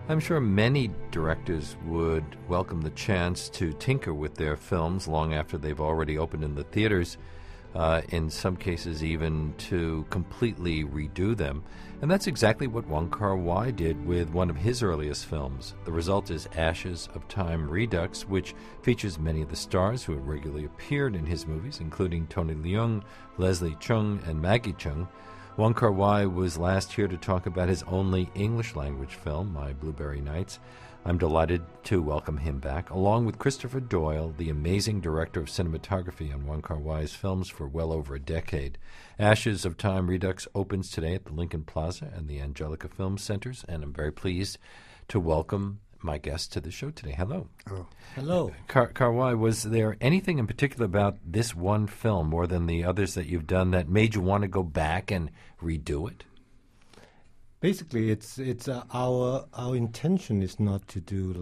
I'm sure many directors would welcome the chance to tinker with their films long after they've already opened in the theaters, in some cases even to completely redo them. And that's exactly what Wong Kar-wai did with one of his earliest films. The result is Ashes of Time Redux, which features many of the stars who have regularly appeared in his movies, including Tony Leung, Leslie Cheung, and Maggie Cheung. Wong Kar-wai was last here to talk about his only English-language film, My Blueberry Nights. I'm delighted to welcome him back, along with Christopher Doyle, the amazing director of cinematography on Wong Kar-wai's films for well over a decade. Ashes of Time Redux opens today at the Lincoln Plaza and the Angelica Film Centers, and I'm very pleased to welcome my guest to the show today. Hello. Oh. Hello. Kar-wai, was there anything in particular about this one film, more than the others that you've done, that made you want to go back and redo it? Basically, it's our intention is not to do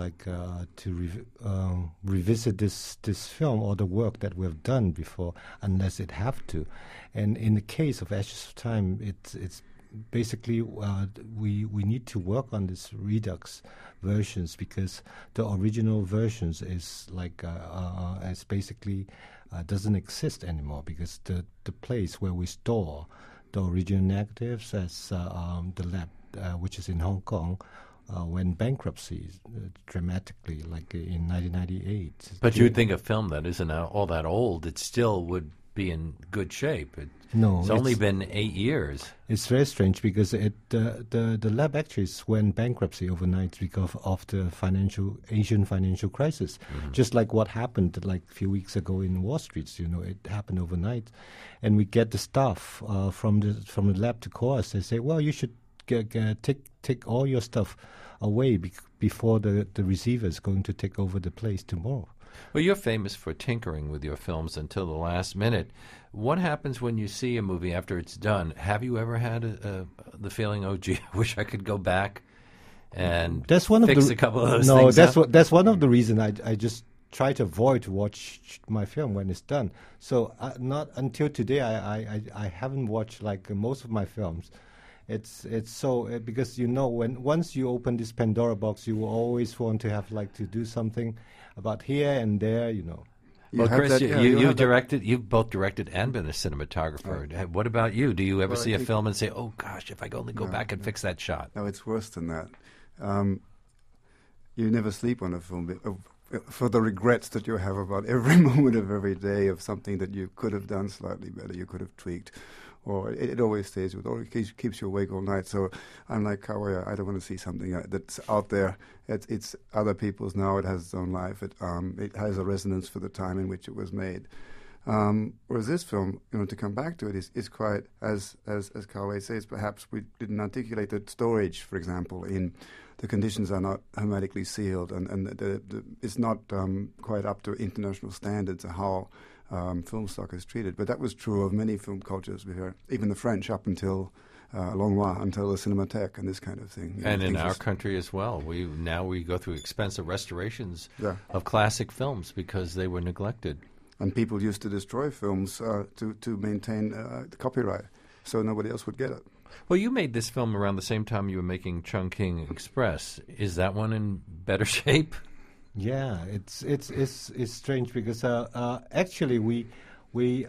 revisit this film or the work that we've done before, unless it have to. And in the case of Ashes of Time, it's basically we need to work on this Redux versions, because the original versions is as basically doesn't exist anymore, because the place where we store the original negatives as the lab, which is in Hong Kong, went bankruptcy dramatically, like in 1998. But you'd think a film that isn't all that old, it still would be in good shape. It's only been 8 years. It's very strange, because the lab actually went bankruptcy overnight because of the Asian financial crisis. Mm-hmm. Just like what happened like a few weeks ago in Wall Street, it happened overnight. And we get the staff from the lab to call us. They say, well, you should take all your stuff away before the receiver is going to take over the place tomorrow. Well, you're famous for tinkering with your films until the last minute. What happens when you see a movie after it's done? Have you ever had the feeling, oh, gee, I wish I could go back and fix a couple of those things? No, that's one of the reasons I just try to avoid to watch my film when it's done. So not until today, I haven't watched most of my films. It's so because once you open this Pandora box, you will always want to have to do something about here and there. Well, Chris, you've both directed and been a cinematographer. Right. What about you? Do you ever see a film and say, "Oh gosh, if I could only go back and fix that shot"? No, it's worse than that. You never sleep on a film for the regrets that you have about every moment of every day of something that you could have done slightly better, you could have tweaked. Or it always stays with, or it keeps you awake all night. So I'm like Kar-wai, I don't want to see something that's out there. It's other people's now. It has its own life. It has a resonance for the time in which it was made. Whereas this film, to come back to it, is quite, as Kar-wai says, perhaps we didn't articulate the storage, for example, in the conditions are not hermetically sealed, and it's not quite up to international standards of how film stock is treated. But that was true of many film cultures, even the French up until a long while, until the Cinémathèque and this kind of thing. And in our country as well. We go through expensive restorations of classic films because they were neglected. And people used to destroy films to maintain the copyright, so nobody else would get it. Well, you made this film around the same time you were making Chungking Express. Is that one in better shape? Yeah, it's strange because actually we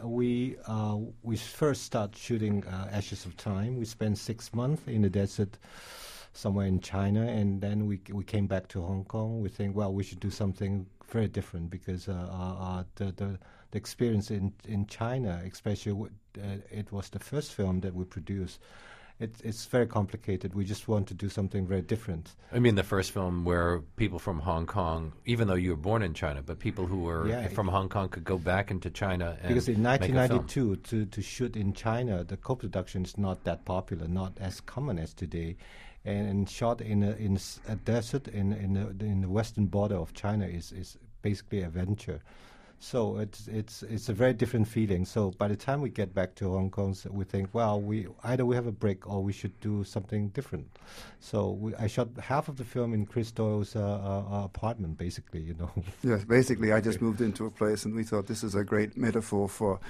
first started shooting Ashes of Time. We spent 6 months in the desert somewhere in China, and then we came back to Hong Kong. We think, well, we should do something very different because the experience in China, especially it was the first film that we produced. It's very complicated. We just want to do something very different. I mean, the first film where people from Hong Kong, even though you were born in China, but people who were from Hong Kong could go back into China and because in 1992 make to shoot in China, the co-production is not that popular, not as common as today, and shot in a desert in the western border of China is basically a venture. So it's a very different feeling. So by the time we get back to Hong Kong, we think, well, we have a break or we should do something different. So I shot half of the film in Chris Doyle's apartment, basically, Yes, basically, I just moved into a place, and we thought this is a great metaphor for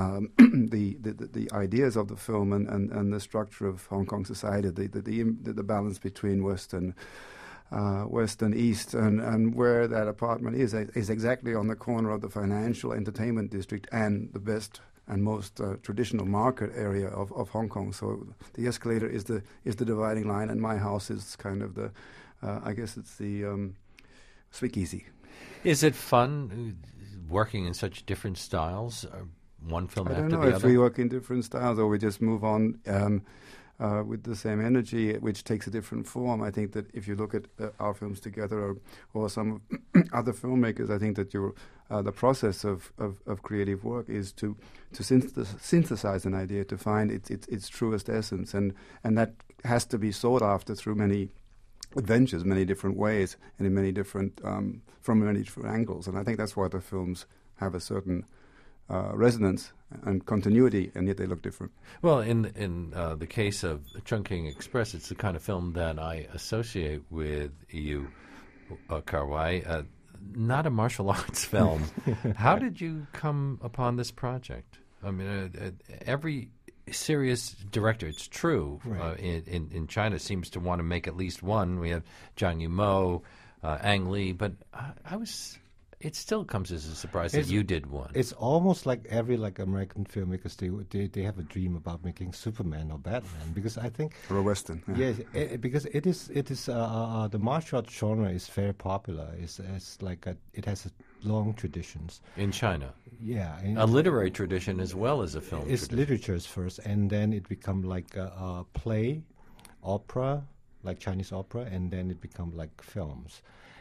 the ideas of the film and the structure of Hong Kong society, the balance between West and west and east, and where that apartment is exactly on the corner of the financial entertainment district and the best and most traditional market area of Hong Kong. So the escalator is the dividing line, and my house is kind of the, I guess it's the speakeasy. Is it fun working in such different styles? One film after the other? I don't know if we work in different styles or we just move on with the same energy, which takes a different form. I think that if you look at our films together or some other filmmakers, I think that the process of creative work is to synthesize an idea, to find its truest essence, and that has to be sought after through many adventures, many different ways, and in many different from many different angles. And I think that's why the films have a certain resonance and continuity, and yet they look different. Well, in the case of Chungking Express, it's the kind of film that I associate with you, Kar-wai. Not a martial arts film. How did you come upon this project? I mean, every serious director, it's true, right. In China seems to want to make at least one. We have Zhang Yimou, Ang Lee, but it still comes as a surprise that you did one. It's almost like every American filmmakers, they have a dream about making Superman or Batman, because I think or a Western. Yeah. Yes, because it is the martial arts genre is very popular. It has long traditions in China. Yeah, a literary tradition as well as a film. It's tradition. Literature's first, and then it become like a play, opera, like Chinese opera, and then it become like films,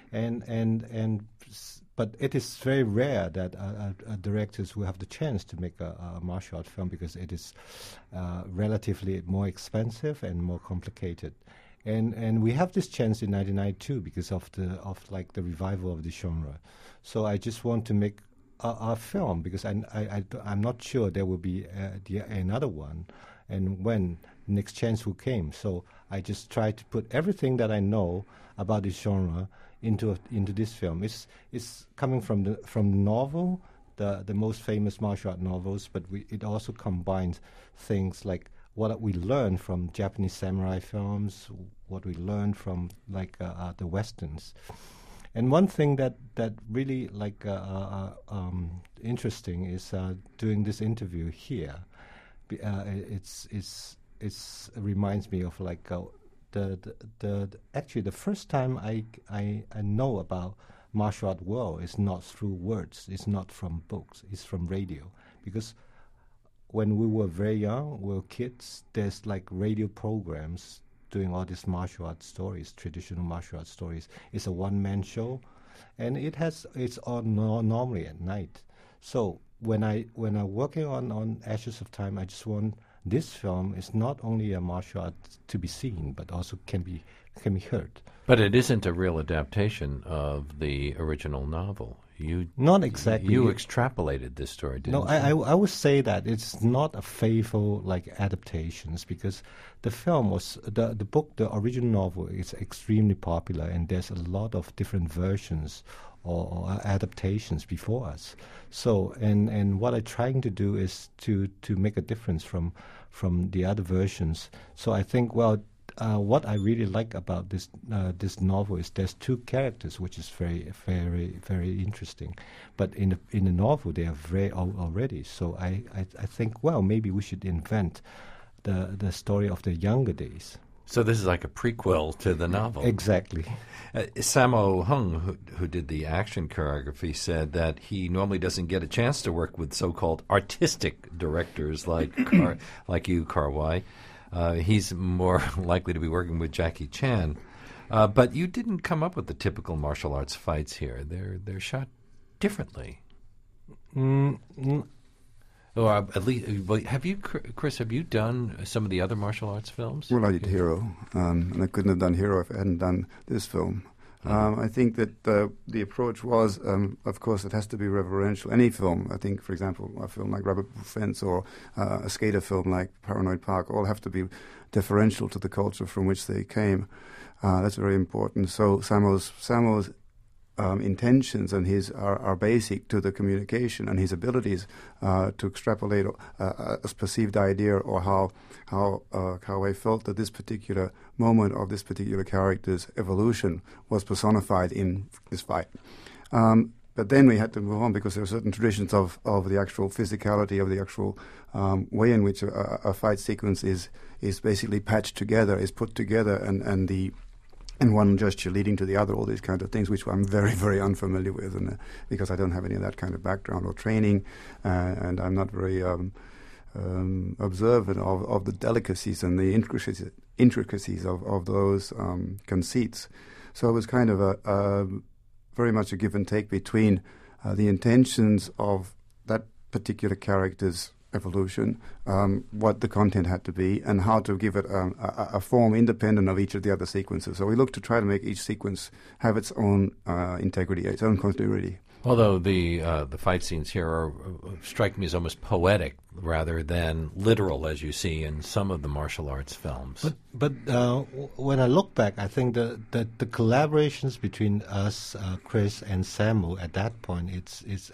but it is very rare that directors who have the chance to make a martial art film, because it is relatively more expensive and more complicated. And we have this chance in 1992 because of the revival of the genre. So I just want to make a film, because I'm not sure there will be another one, and when next chance will came. So I just try to put everything that I know about this genre into this film. It's coming from the novel, the most famous martial art novels, but it also combines things like what we learn from Japanese samurai films, what we learn from the westerns. And one thing that really interesting is doing this interview here. It reminds me of actually the first time I know about martial art world is not through words, it's not from books, it's from radio. Because when we were very young, we were kids, there's radio programs doing all these martial art stories, traditional martial art stories. It's a one-man show, and it's on normally at night. So when I'm working on Ashes of Time, I just want this film is not only a martial art to be seen, but also can be heard. But it isn't a real adaptation of the original novel. Not exactly. You extrapolated this story, didn't you? No, I would say that it's not a faithful adaptations, because the film was the book, the original novel is extremely popular, and there's a lot of different versions or adaptations before us. So and what I'm trying to do is to make a difference from the other versions. So I think what I really like about this novel is there's two characters, which is very, very, very interesting. But in the novel, they are very old already. So I think, maybe we should invent the story of the younger days. So this is like a prequel to the novel. Exactly. Sammo Hung, who did the action choreography, said that he normally doesn't get a chance to work with so-called artistic directors like you, Kar-wai. He's more likely to be working with Jackie Chan. But you didn't come up with the typical martial arts fights here. They're shot differently. Or at least, Chris, have you done some of the other martial arts films? Well, I did Hero, and I couldn't have done Hero if I hadn't done this film. I think that the approach was, of course, it has to be reverential. Any film, I think, for example, a film like Rubber Fence or a skater film like Paranoid Park, all have to be deferential to the culture from which they came. That's very important. So Sammo's intentions and his are basic to the communication, and his abilities to extrapolate a perceived idea, or how I felt that this particular moment of this particular character's evolution was personified in this fight. But then we had to move on because there are certain traditions of the actual physicality, of the actual way in which a fight sequence is basically patched together, is put together, and one gesture leading to the other, all these kind of things, which I'm very, very unfamiliar with, and because I don't have any of that kind of background or training, and I'm not very observant of the delicacies and the intricacies of those conceits. So it was kind of a very much a give and take between the intentions of that particular character's evolution, what the content had to be, and how to give it a form independent of each of the other sequences. So we look to try to make each sequence have its own integrity, its own continuity. Although the fight scenes here strike me as almost poetic rather than literal, as you see in some of the martial arts films. But when I look back, I think the collaborations between us, Chris and Samu, at that point, it's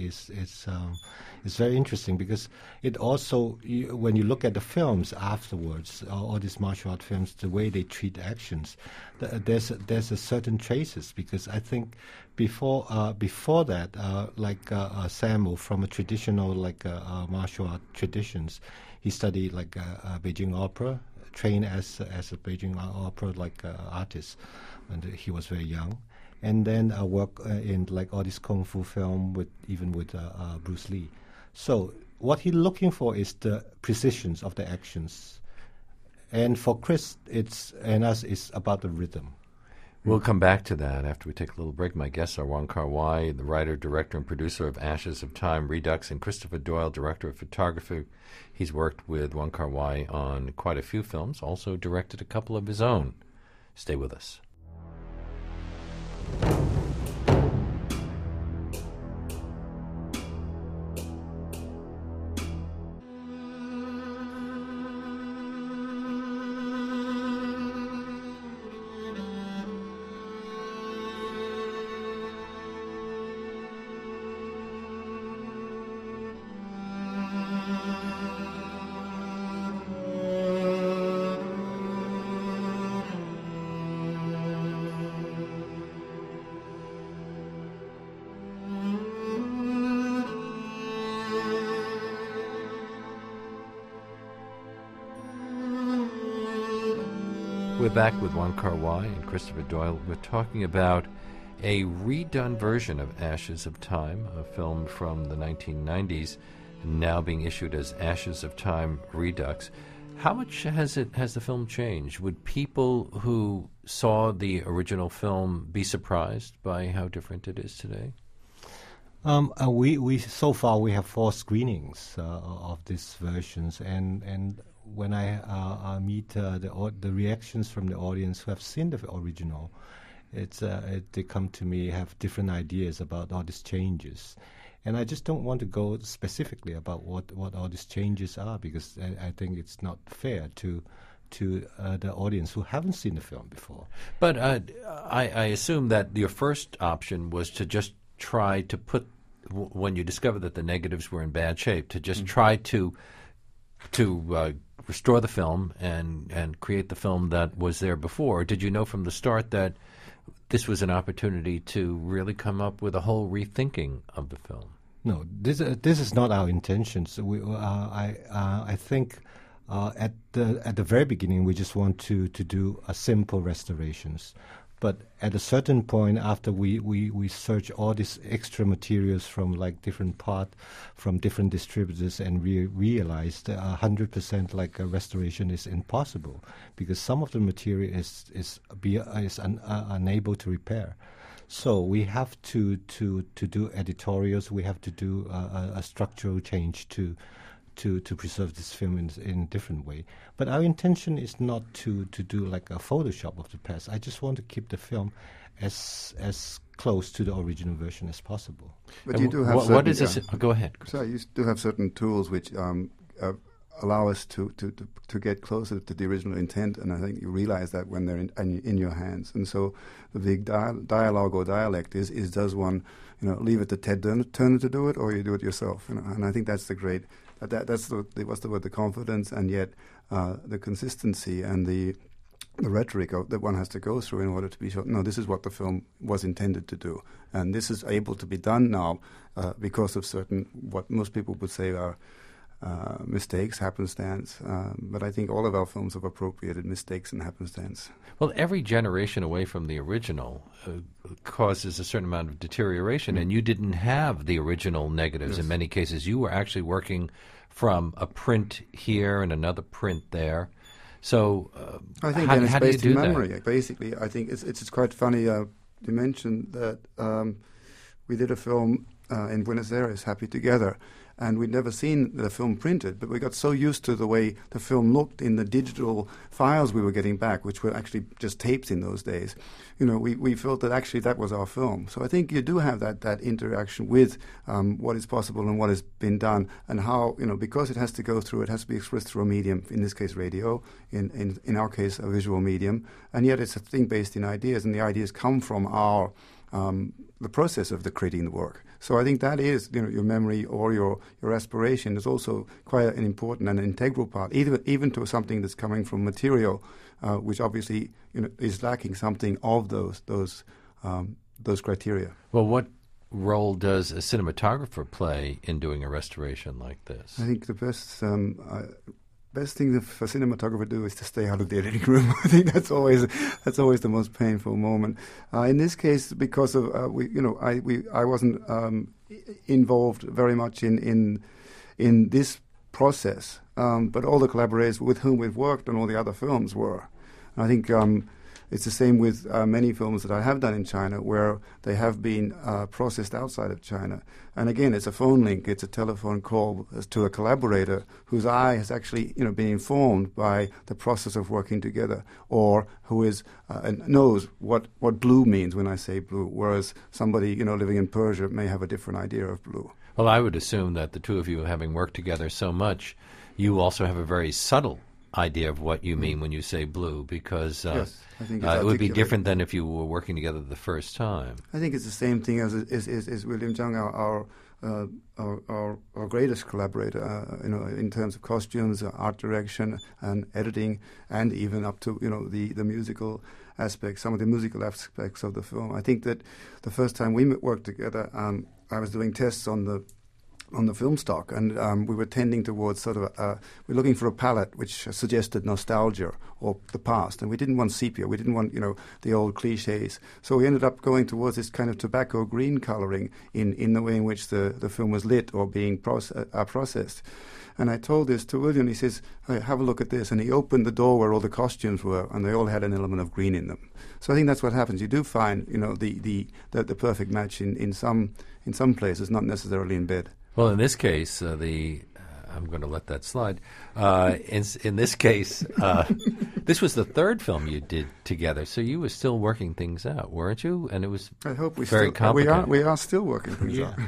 very interesting, because it also, when you look at the films afterwards, all these martial art films, the way they treat actions, there's a certain traces, because I think before that, Samu, from a traditional martial art traditions, he studied Beijing opera, trained as a Beijing opera artist when he was very young, and then work in all this kung fu film with Bruce Lee. So what he's looking for is the precisions of the actions, and for Chris and us, it's about the rhythm. We'll come back to that after we take a little break. My guests are Wong Kar-wai, the writer, director, and producer of Ashes of Time, Redux, and Christopher Doyle, director of photography. He's worked with Wong Kar-wai on quite a few films, also directed a couple of his own. Stay with us. We're back with Wong Kar-wai and Christopher Doyle. We're talking about a redone version of Ashes of Time, a film from the 1990s, now being issued as Ashes of Time Redux. How much has the film changed? Would people who saw the original film be surprised by how different it is today? We so far we have 4 screenings of these versions, and when I meet the reactions from the audience who have seen the original, they come to me, have different ideas about all these changes, and I just don't want to go specifically about what all these changes are, because I think it's not fair to the audience who haven't seen the film before. But I assume that your first option was to just try to put, when you discovered that the negatives were in bad shape, to just try to restore the film and create the film that was there before. Did you know from the start that this was an opportunity to really come up with a whole rethinking of the film? No, this is not our intentions. I think at the very beginning we just want to do a simple restorations. But at a certain point, after we search all these extra materials from different parts, from different distributors, and realized 100% a restoration is impossible, because some of the material is unable to repair. So we have to do editorials. We have to do a structural change to preserve this film in a different way. But our intention is not to do a Photoshop of the past. I just want to keep the film as close to the original version as possible. But you do have what is this? Go ahead. So you do have certain tools which allow us to get closer to the original intent, and I think you realize that when they're in your hands. And so the big dialogue or dialect is does one, leave it to Ted Turner to do it, or you do it yourself? And I think that's the great, that's the confidence, and yet the consistency and the rhetoric that one has to go through in order to be sure, no, this is what the film was intended to do. And this is able to be done now because of certain, what most people would say are mistakes, happenstance. But I think all of our films have appropriated mistakes and happenstance. Well, every generation away from the original causes a certain amount of deterioration, and you didn't have the original negatives. Yes. In many cases, you were actually working from a print here and another print there. So I think how do you do memory. that? Basically, I think it's quite funny. You mentioned that we did a film in Buenos Aires, Happy Together, and we'd never seen the film printed, but we got so used to the way the film looked in the digital files we were getting back, which were actually just tapes in those days. We felt that actually that was our film. So I think you do have that interaction with what is possible and what has been done, and how, because it has to go through, it has to be expressed through a medium, in this case radio, in our case a visual medium, and yet it's a thing based in ideas, and the ideas come from our the process of creating the work. So I think that is, your memory or your aspiration is also quite an important and integral part, even to something that's coming from material, which obviously is lacking something of those criteria. Well, what role does a cinematographer play in doing a restoration like this? I think the best thing for cinematographer to do is to stay out of the editing room. I think that's always the most painful moment. In this case, because of I wasn't involved very much in this process, but all the collaborators with whom we've worked on all the other films were. And I think it's the same with many films that I have done in China, where they have been processed outside of China. And again, it's a phone link, it's a telephone call to a collaborator whose eye has actually, been informed by the process of working together, or who is knows what blue means when I say blue, whereas somebody, living in Persia may have a different idea of blue. Well, I would assume that the two of you, having worked together so much, you also have a very subtle idea of what you mean when you say blue, because yes, I think it would be different than if you were working together the first time. I think it's the same thing as William Zhang, our greatest collaborator, in terms of costumes, art direction, and editing, and even up to the musical aspects, some of the musical aspects of the film. I think that the first time we worked together, I was doing tests on the film stock, and we were tending towards we're looking for a palette which suggested nostalgia or the past, and we didn't want sepia, we didn't want the old cliches, so we ended up going towards this kind of tobacco green coloring in the way in which the film was lit or being processed. And I told this to William. He says, hey, have a look at this, and he opened the door where all the costumes were, and they all had an element of green in them. So I think that's what happens. You do find the perfect match in some places, not necessarily in bed. Well, in this case, I'm going to let that slide. In this case, this was the third film you did together, so you were still working things out, weren't you? And it was very complicated. We are still working things out.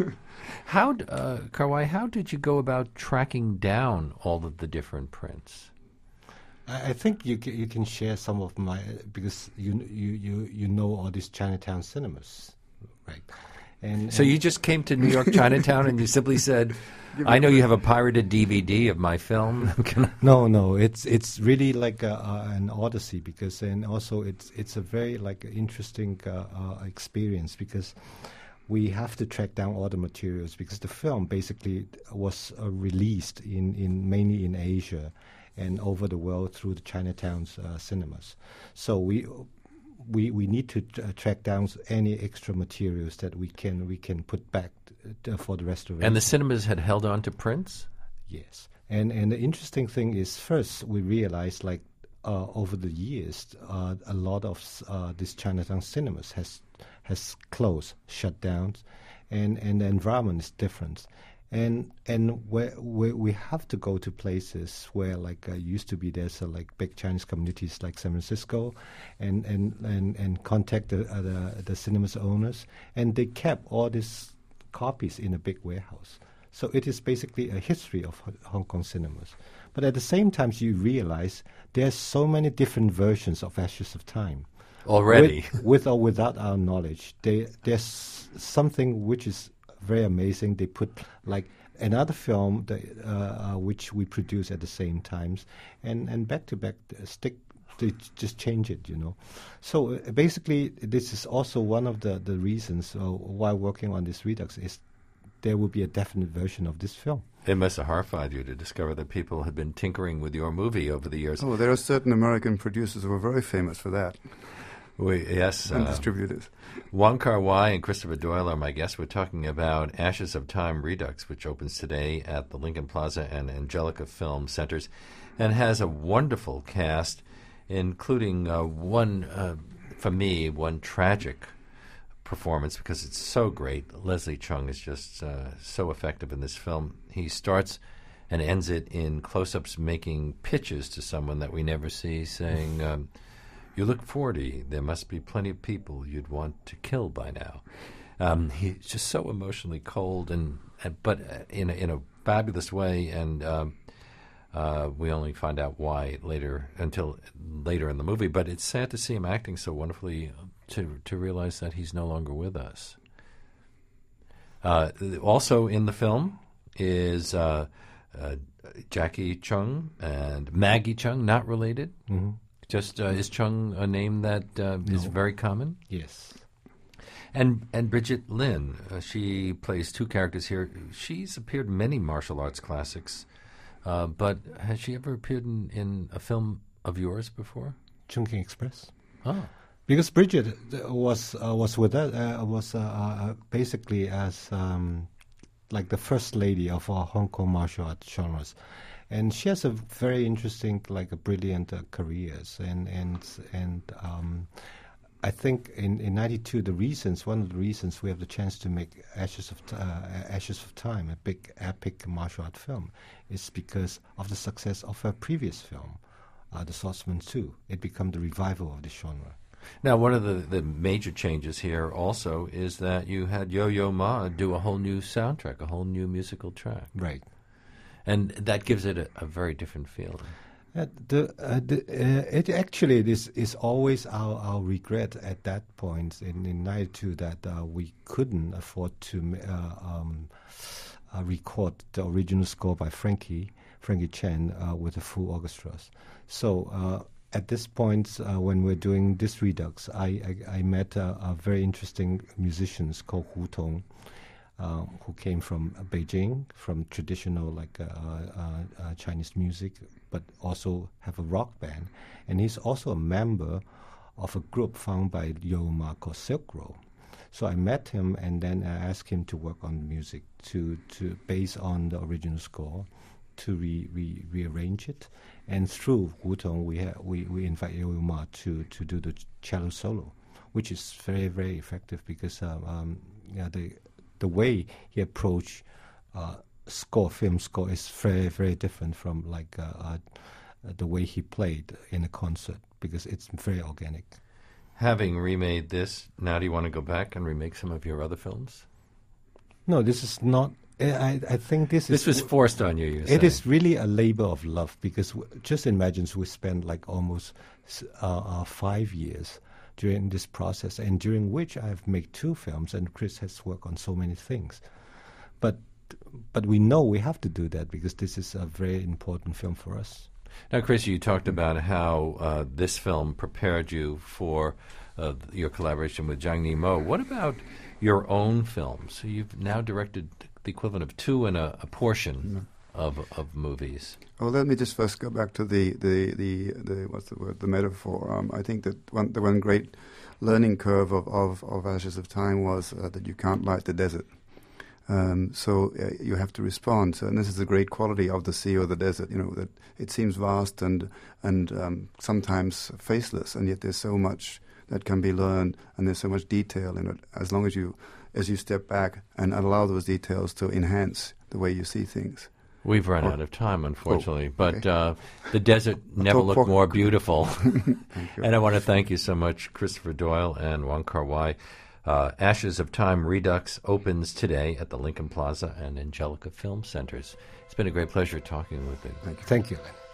Kar-Wai, how did you go about tracking down all of the different prints? I think you can share some of my, because you know all these Chinatown cinemas, right? So you just came to New York Chinatown and you simply said, I know you have a pirated DVD of my film. No, it's really like an odyssey, because, and also it's a very interesting experience, because we have to track down all the materials, because the film basically was released in mainly in Asia and over the world through the Chinatown's cinemas. So we need to track down any extra materials that we can put back for the restoration. And the cinemas had held on to prints? Yes. And the interesting thing is, first we realized over the years a lot of these Chinatown cinemas has closed, shut down, and the environment is different. And where we have to go to places where used to be there's big Chinese communities like San Francisco, and contact the cinemas owners, and they kept all these copies in a big warehouse. So it is basically a history of Hong Kong cinemas. But at the same time, you realize there's so many different versions of Ashes of Time. Already. With or without our knowledge. There's something which is very amazing. They put like another film which we produce at the same times, and back to back stick. They just change it, you know. So basically, this is also one of the reasons why working on this Redux is there will be a definite version of this film. It must have horrified you to discover that people had been tinkering with your movie over the years. Oh, there are certain American producers who are very famous for that. Yes. And distributors. Wong Kar-wai and Christopher Doyle are my guests. We're talking about Ashes of Time Redux, which opens today at the Lincoln Plaza and Angelica Film Centers and has a wonderful cast, including for me, one tragic performance because it's so great. Leslie Chung is just so effective in this film. He starts and ends it in close-ups making pitches to someone that we never see, saying, you look 40. There must be plenty of people you'd want to kill by now. He's just so emotionally cold, but in a fabulous way, and we only find out why until later in the movie. But it's sad to see him acting so wonderfully to realize that he's no longer with us. Also in the film is Jackie Chung and Maggie Chung, not related. Mm-hmm. Just is Chung a name that is very common? Yes. And Bridget Lin, she plays two characters here. She's appeared in many martial arts classics, but has she ever appeared in a film of yours before? Chungking Express. Oh. Because Bridget was with us, was basically as like the first lady of our Hong Kong martial arts genres. And she has a very interesting, like a brilliant careers, and I think in '92 one of the reasons we have the chance to make Ashes of Time, a big epic martial art film, is because of the success of her previous film, The Swordsman 2. It became the revival of the genre. Now, one of the major changes here also is that you had Yo-Yo Ma do a whole new soundtrack, a whole new musical track. Right. And that gives it a very different feel. It actually is always our regret at that point in '92 that we couldn't afford to record the original score by Frankie Chen with the full orchestras. So at this point, when we're doing this Redux, I met a very interesting musicians called Hu Tong, who came from Beijing, from traditional Chinese music, but also have a rock band. And he's also a member of a group founded by Yo Ma called Silk Road. So I met him, and then I asked him to work on music to base on the original score, to rearrange it. And through Hu Tong, we invite Yo Ma to do the cello solo, which is very, very effective because the way he approached film score is very, very different from the way he played in a concert, because it's very organic. Having remade this, now do you want to go back and remake some of your other films? No, this is not. I think this was forced on you. You're saying. It is really a labor of love, because just imagine we spent almost 5 years during this process, and during which I've made 2 films, and Chris has worked on so many things. But we know we have to do that because this is a very important film for us. Now, Chris, you talked about how this film prepared you for your collaboration with Zhang Yimou. What about your own films? So you've now directed the equivalent of 2 and a portion of movies. Well, let me just first go back to the what's the word? The metaphor. I think that the one great learning curve of Ashes of Time was that you can't light the desert. So you have to respond. So, and this is the great quality of the sea or the desert. You know, that it seems vast and sometimes faceless, and yet there's so much that can be learned, and there's so much detail in it. As long as you step back and allow those details to enhance the way you see things. We've run out of time, unfortunately, but the desert never looked more beautiful. And I want to thank you so much, Christopher Doyle and Wong Kar-wai. Ashes of Time Redux opens today at the Lincoln Plaza and Angelica Film Centers. It's been a great pleasure talking with you. Thank you.